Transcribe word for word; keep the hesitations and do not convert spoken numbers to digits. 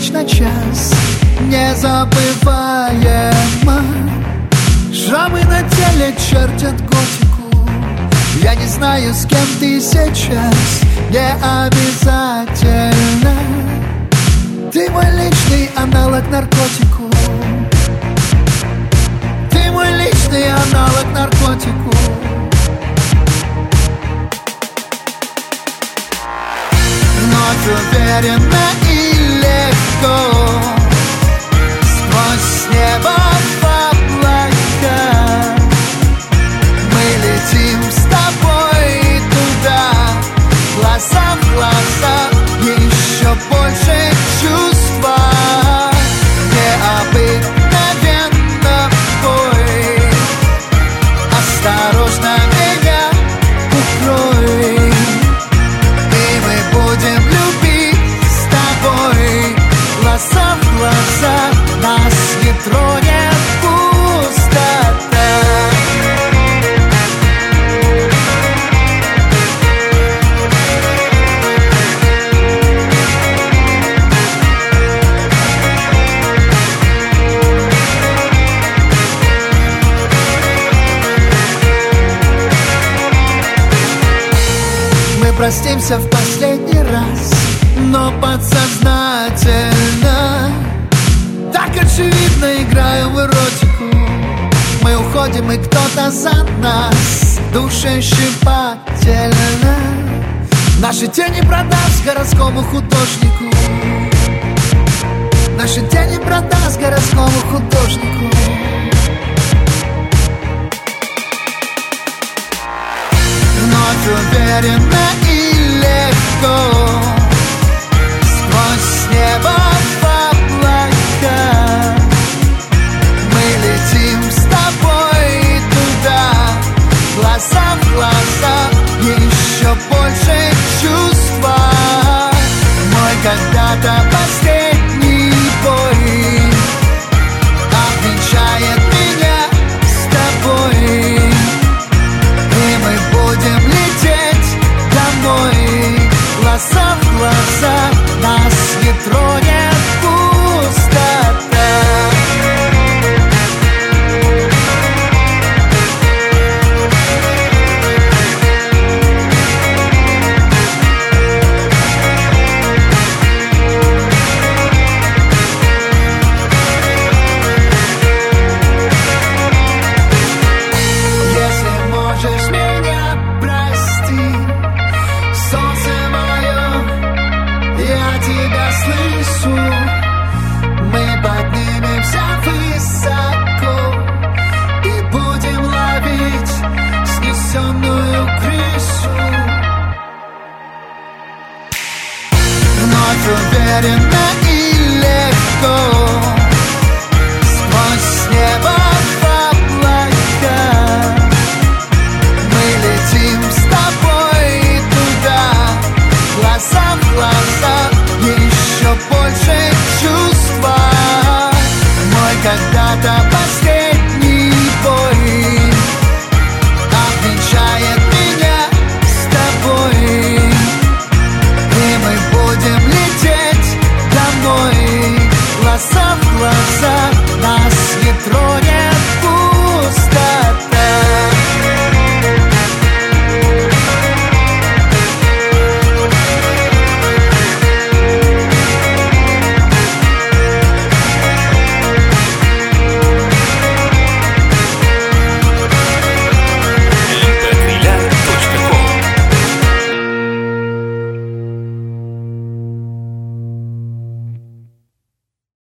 точно час, незабываемо. Шрамы на теле чертят готику. Я не знаю, с кем ты сейчас, не обязательно. Ты мой личный аналог наркотику. Ты мой личный аналог наркотику. Вновь уверенно и легко сквозь небо в облака мы летим с тобой туда, глаза в глаза, еще больше чувства. Необыкновенно бой, осторожно меня укрой. Глаза в глаза, нас не тронет пустота. Мы простимся в последний раз, но подсознательно, так очевидно играем в эротику. Мы уходим, и кто-то за нас, душещипательно. Наши тени продаст городскому художнику. Наши тени продаст городскому художнику. Вновь уверенно и легко сквозь небо в облака мы летим с тобой туда, глаза в глаза, еще больше чувства. Мой когда-то последний бой обвенчает меня с тобой, и мы будем лететь домой. Глаза в глаза, нас не тронет пустота. Если можешь меня простить, солнце мое, я тебя слышу. Мы поднимемся высоко и будем ловить снесенную крышу. Вновь уверен